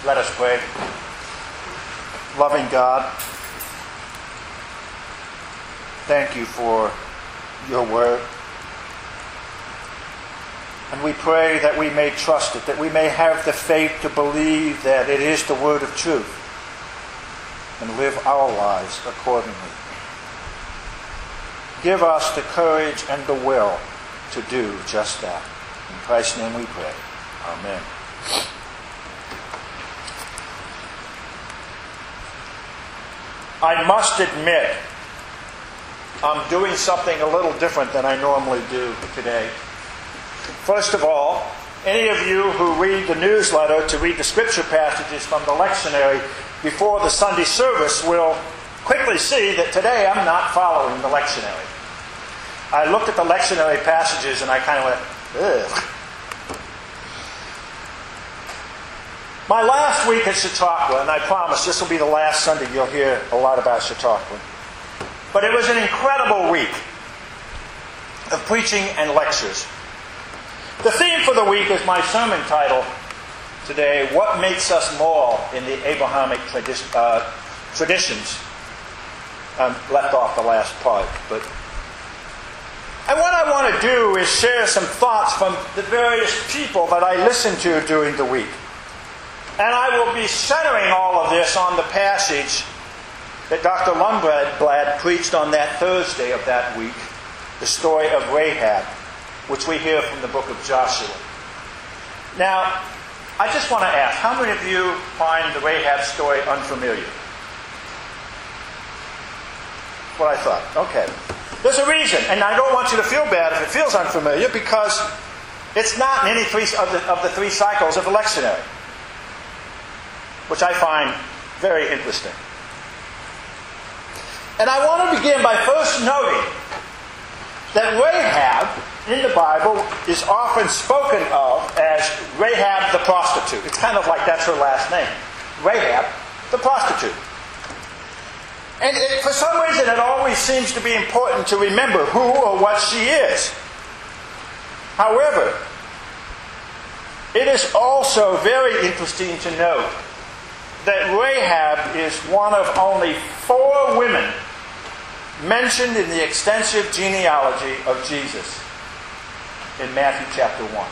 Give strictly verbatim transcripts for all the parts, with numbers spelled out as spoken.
Let us pray. Loving God, thank you for your word. And we pray that we may trust it, that we may have the faith to believe that it is the word of truth and live our lives accordingly. Give us the courage and the will to do just that. In Christ's name we pray. Amen. I must admit, I'm doing something a little different than I normally do today. First of all, any of you who read the newsletter to read the scripture passages from the lectionary before the Sunday service will quickly see that today I'm not following the lectionary. I looked at the lectionary passages and I kind of went, ugh. My last week at Chautauqua, and I promise this will be the last Sunday you'll hear a lot about Chautauqua, but it was an incredible week of preaching and lectures. The theme for the week is my sermon title today, What Makes Us Moral in the Abrahamic tradi- uh, Traditions. I left off the last part. But And what I want to do is share some thoughts from the various people that I listened to during the week. And I will be centering all of this on the passage that Doctor Lundblad preached on that Thursday of that week, the story of Rahab, which we hear from the book of Joshua. Now, I just want to ask, how many of you find the Rahab story unfamiliar? That's what I thought. Okay. There's a reason, and I don't want you to feel bad if it feels unfamiliar, because it's not in any three of the, of the three cycles of the lectionary, which I find very interesting. And I want to begin by first noting that Rahab in the Bible is often spoken of as Rahab the prostitute. It's kind of like that's her last name. Rahab the prostitute. And it, for some reason it always seems to be important to remember who or what she is. However, it is also very interesting to note that Rahab is one of only four women mentioned in the extensive genealogy of Jesus in Matthew chapter one.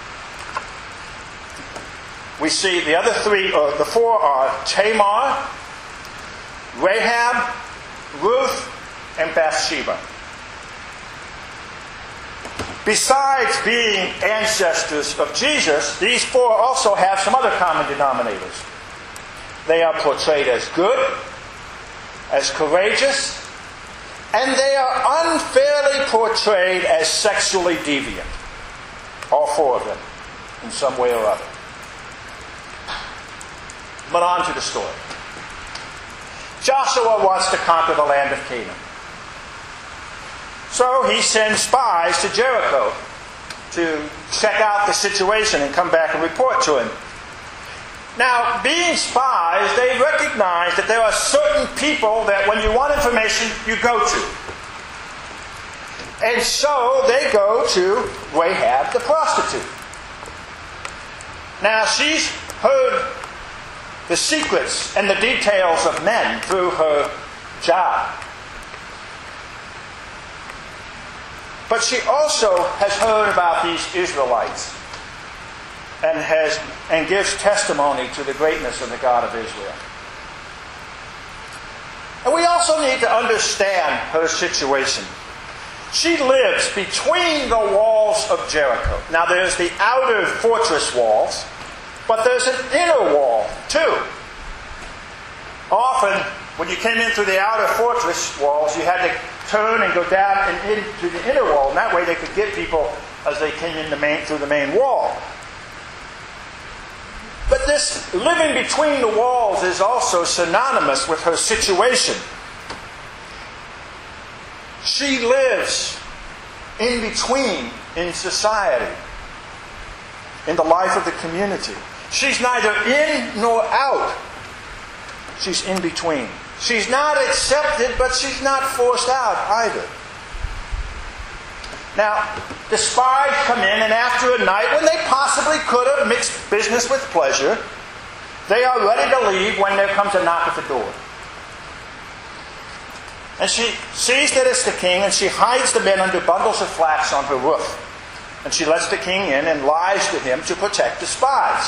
We see the other three, or the four are Tamar, Rahab, Ruth, and Bathsheba. Besides being ancestors of Jesus, these four also have some other common denominators. They are portrayed as good, as courageous, and they are unfairly portrayed as sexually deviant. All four of them, in some way or other. But on to the story. Joshua wants to conquer the land of Canaan. So he sends spies to Jericho to check out the situation and come back and report to him. Now, being spies, they recognize that there are certain people that when you want information, you go to. And so they go to Rahab the prostitute. Now, she's heard the secrets and the details of men through her job. But she also has heard about these Israelites and has and gives testimony to the greatness of the God of Israel. And we also need to understand her situation. She lives between the walls of Jericho. Now there's the outer fortress walls, but there's an inner wall too. Often, when you came in through the outer fortress walls, you had to turn and go down and into the inner wall. And that way they could get people as they came in the main, through the main wall. But this living between the walls is also synonymous with her situation. She lives in between in society, in the life of the community. She's neither in nor out. She's in between. She's not accepted, but she's not forced out either. Now, the spies come in, and after a night when they possibly could have mixed business with pleasure, They are ready to leave when there comes a knock at the door. And she sees that it's the king, and she hides the men under bundles of flax on her roof. And she lets the king in and lies to him to protect the spies.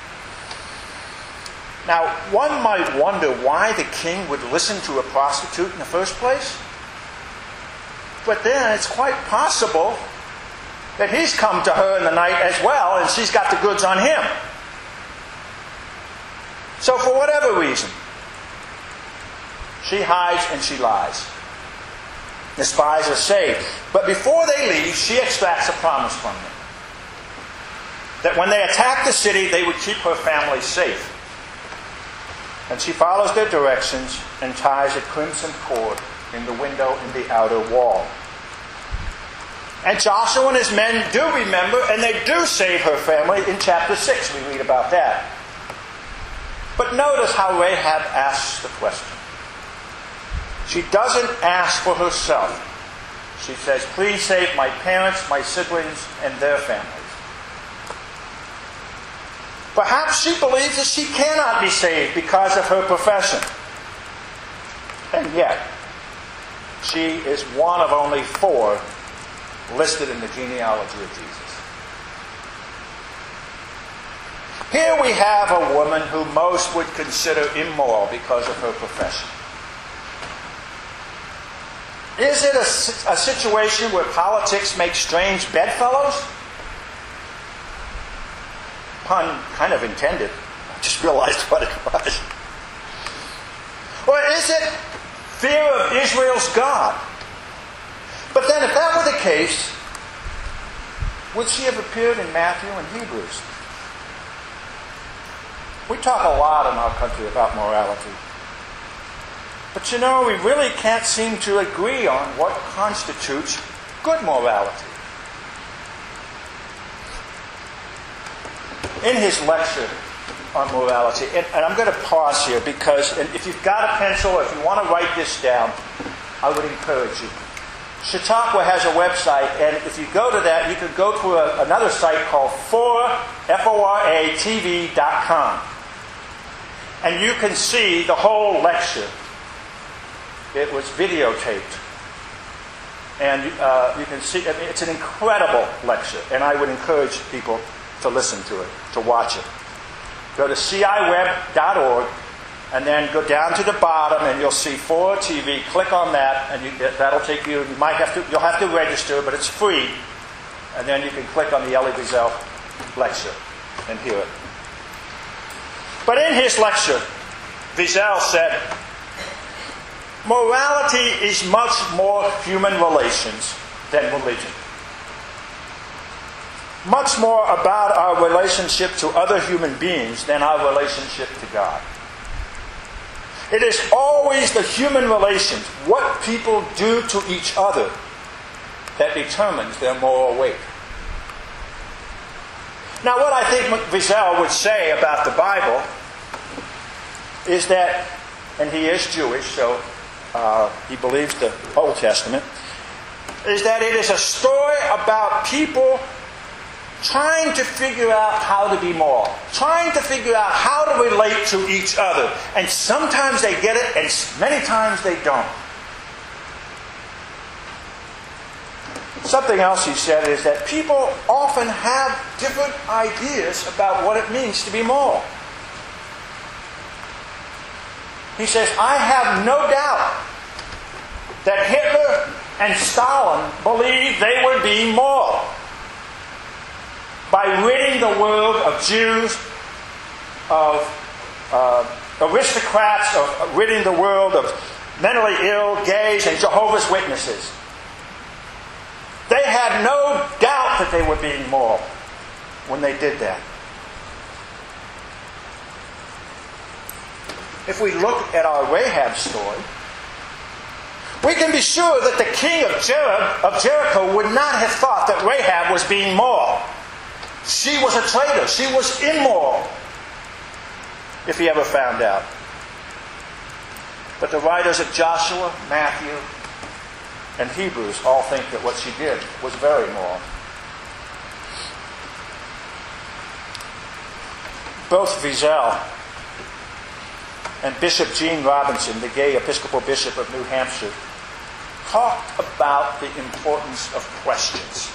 Now, one might wonder why the king would listen to a prostitute in the first place. But then it's quite possible that he's come to her in the night as well, and she's got the goods on him. So for whatever reason, she hides and she lies. The spies are saved. But before they leave, she extracts a promise from them. That when they attack the city, they would keep her family safe. And she follows their directions and ties a crimson cord in the window in the outer wall. And Joshua and his men do remember, and they do save her family. In chapter six, we read about that. But notice how Rahab asks the question. She doesn't ask for herself. She says, please save my parents, my siblings, and their families. Perhaps she believes that she cannot be saved because of her profession. And yet, she is one of only four listed in the genealogy of Jesus. Here we have a woman who most would consider immoral because of her profession. Is it a, a situation where politics make strange bedfellows? Pun kind of intended. I just realized what it was. Or is it fear of Israel's God? But then if that were the case, would she have appeared in Matthew and Hebrews? We talk a lot in our country about morality. But you know, we really can't seem to agree on what constitutes good morality. In his lecture on morality, and, and I'm going to pause here because if you've got a pencil, if you want to write this down, I would encourage you. Chautauqua has a website, and if you go to that, you can go to a, another site called Fora, F O R A T V dot com. And you can see the whole lecture. It was videotaped. And uh, you can see, I mean, it's an incredible lecture, and I would encourage people to listen to it, to watch it. Go to C I web dot org, and then go down to the bottom, and you'll see Fora T V. Click on that, and you, that'll take you. You might have to. You'll have to register, but it's free. And then you can click on the Elie Wiesel lecture and hear it. But in his lecture, Wiesel said, morality is much more human relations than religion. Much more about our relationship to other human beings than our relationship to God. It is always the human relations, what people do to each other, that determines their moral weight. Now, what I think Wiesel would say about the Bible is that, and he is Jewish, so uh, he believes the Old Testament, is that it is a story about people trying to figure out how to be moral, trying to figure out how to relate to each other. And sometimes they get it, and many times they don't. Something else he said is that people often have different ideas about what it means to be moral. He says, I have no doubt that Hitler and Stalin believed they were being moral by ridding the world of Jews, of uh, aristocrats, of ridding the world of mentally ill, gays, and Jehovah's Witnesses. They had no doubt that they were being moral when they did that. If we look at our Rahab story, we can be sure that the king of, Jer- of Jericho would not have thought that Rahab was being moral. She was a traitor. She was immoral, if he ever found out. But the writers of Joshua, Matthew, and Hebrews all think that what she did was very moral. Both Wiesel and Bishop Gene Robinson, the gay Episcopal Bishop of New Hampshire, talked about the importance of questions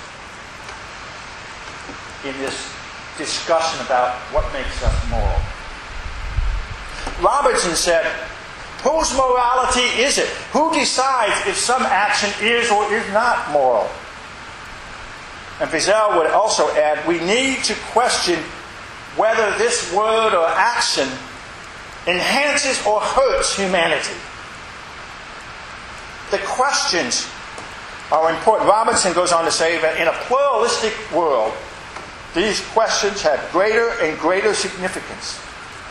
in this discussion about what makes us moral. Robinson said, whose morality is it? Who decides if some action is or is not moral? And Wiesel would also add, we need to question whether this word or action enhances or hurts humanity. The questions are important. Robinson goes on to say that in a pluralistic world, these questions have greater and greater significance.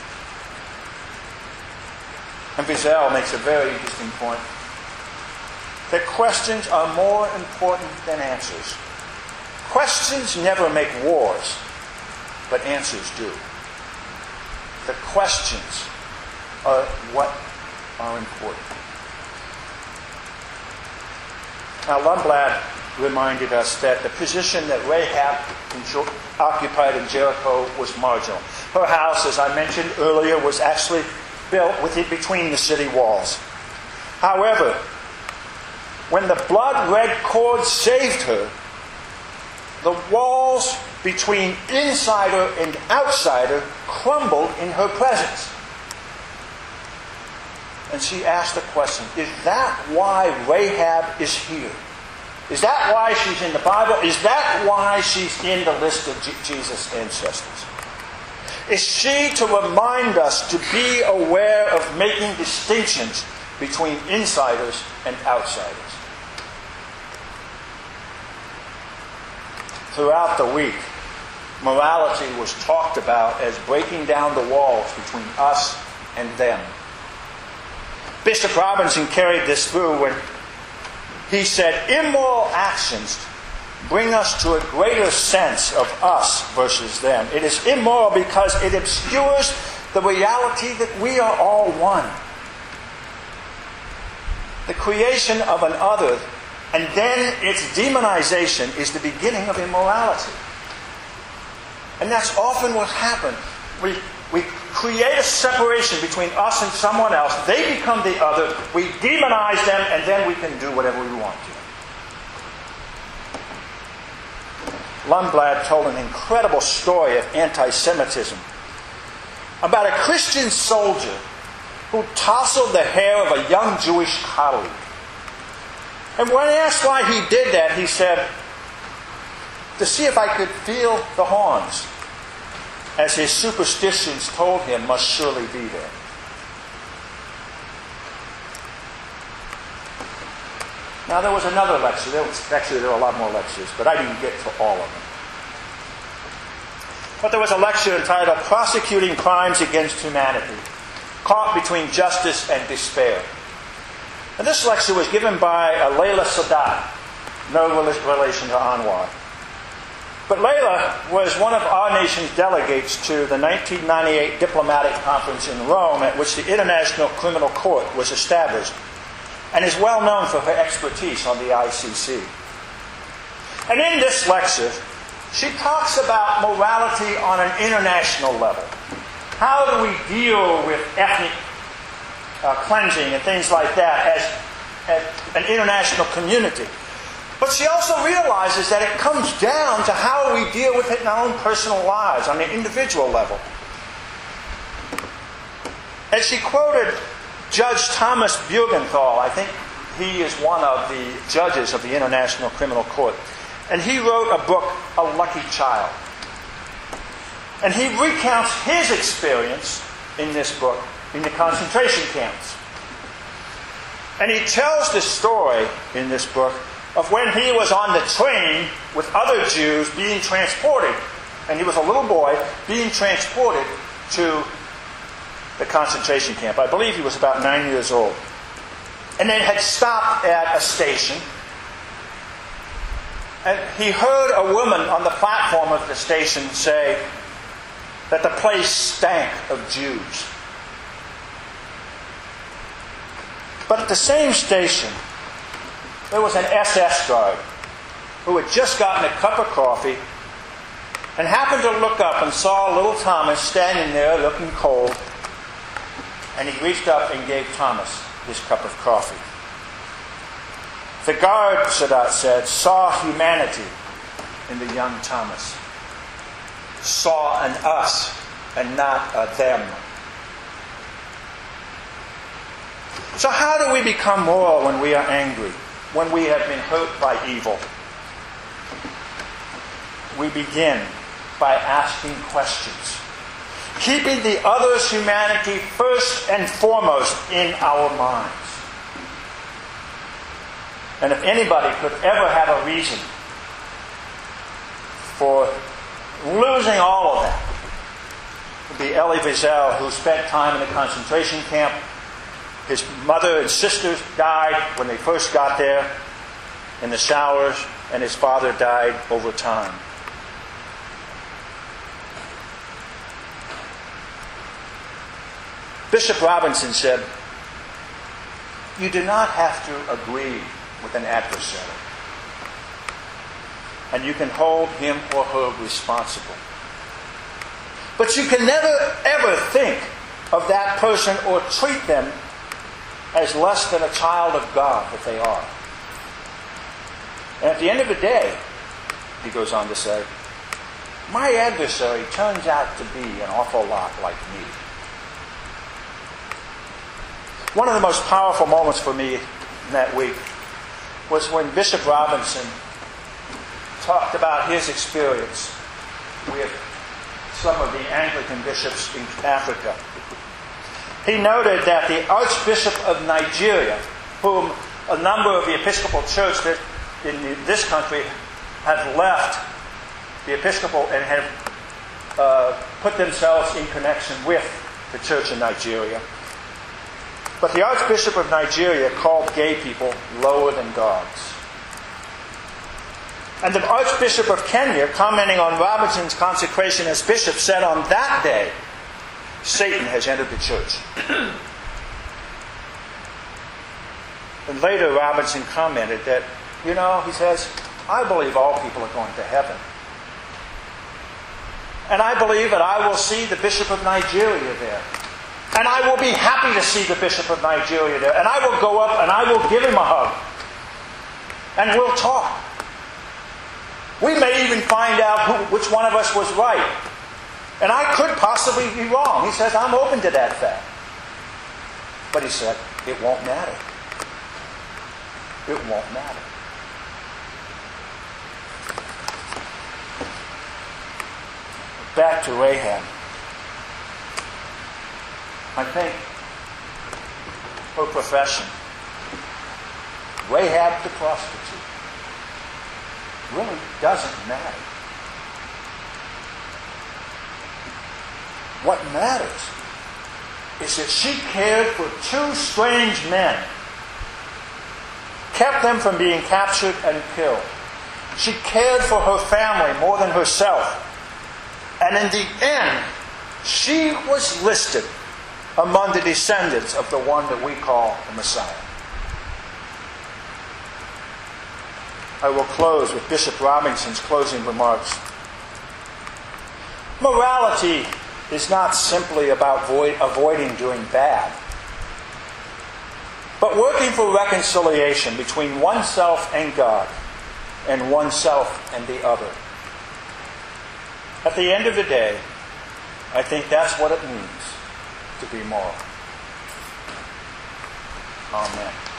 And Wiesel makes a very interesting point. That questions are more important than answers. Questions never make wars, but answers do. The questions are what are important. Now, Lundblad reminded us that the position that Rahab occupied in Jericho was marginal. Her house, as I mentioned earlier, was actually built with it between the city walls. However, when the blood-red cord saved her, the walls between insider and outsider crumbled in her presence. And she asked the question, is that why Rahab is here? Is that why she's in the Bible? Is that why she's in the list of J- Jesus' ancestors? Is she to remind us to be aware of making distinctions between insiders and outsiders? Throughout the week, morality was talked about as breaking down the walls between us and them. Bishop Robinson carried this through when he said, immoral actions bring us to a greater sense of us versus them. It is immoral because it obscures the reality that we are all one. The creation of an other and then its demonization is the beginning of immorality. And that's often what happens. We, we create a separation between us and someone else. They become the other. We demonize them, and then we can do whatever we want to. Lundblad told an incredible story of anti-Semitism about a Christian soldier who tousled the hair of a young Jewish colleague. And when asked why he did that, he said, to see if I could feel the horns, as his superstitions told him must surely be there. Now there was another lecture. There was, actually, there were a lot more lectures, but I didn't get to all of them. But there was a lecture entitled Prosecuting Crimes Against Humanity, Caught Between Justice and Despair. And this lecture was given by uh, Layla Sadat, no relation to Anwar. But Layla was one of our nation's delegates to the nineteen ninety-eight diplomatic conference in Rome, at which the International Criminal Court was established, and is well known for her expertise on the I C C. And in this lecture, she talks about morality on an international level. How do we deal with ethnic uh, cleansing and things like that as, as an international community? But she also realizes that it comes down to how we deal with it in our own personal lives, on an individual level. And she quoted Judge Thomas Bugenthal. I think he is one of the judges of the International Criminal Court. And he wrote a book, A Lucky Child. And he recounts his experience in this book in the concentration camps. And he tells the story in this book of when he was on the train with other Jews being transported. And he was a little boy being transported to the concentration camp. I believe he was about nine years old. And they had stopped at a station. And he heard a woman on the platform of the station say that the place stank of Jews. But at the same station, there was an S S guard who had just gotten a cup of coffee and happened to look up and saw little Thomas standing there looking cold. and he reached up and gave Thomas his cup of coffee. The guard, Sadat said, saw humanity in the young Thomas. Saw an us and not a them. So how do we become moral when we are angry? When we have been hurt by evil? We begin by asking questions. Keeping the other's humanity first and foremost in our minds. And if anybody could ever have a reason for losing all of that, it would be Elie Wiesel, who spent time in a concentration camp. His mother and sisters died when they first got there in the showers, and his father died over time. Bishop Robinson said, "You do not have to agree with an adversary, and you can hold him or her responsible. But you can never, ever think of that person or treat them as less than a child of God that they are. And at the end of the day," he goes on to say, "my adversary turns out to be an awful lot like me." One of the most powerful moments for me in that week was when Bishop Robinson talked about his experience with some of the Anglican bishops in Africa. He noted that the Archbishop of Nigeria, whom a number of the Episcopal Church that in this country have left the Episcopal and have uh, put themselves in connection with the Church in Nigeria. But the Archbishop of Nigeria called gay people lower than gods. And the Archbishop of Kenya, commenting on Robinson's consecration as bishop, said on that day, "Satan has entered the church." And later Robinson commented that, you know, he says, "I believe all people are going to heaven. And I believe that I will see the Bishop of Nigeria there. And I will be happy to see the Bishop of Nigeria there. And I will go up and I will give him a hug. And we'll talk. We may even find out who, which one of us was right. And I could possibly be wrong." He says, "I'm open to that fact." But he said, it won't matter. It won't matter. Back to Rahab. I think her profession, Rahab the prostitute, really doesn't matter. What matters is that she cared for two strange men, kept them from being captured and killed. She cared for her family more than herself. And in the end, she was listed among the descendants of the one that we call the Messiah. I will close with Bishop Robinson's closing remarks. Morality is not simply about avoid, avoiding doing bad, but working for reconciliation between oneself and God, and oneself and the other. At the end of the day, I think that's what it means to be moral. Amen.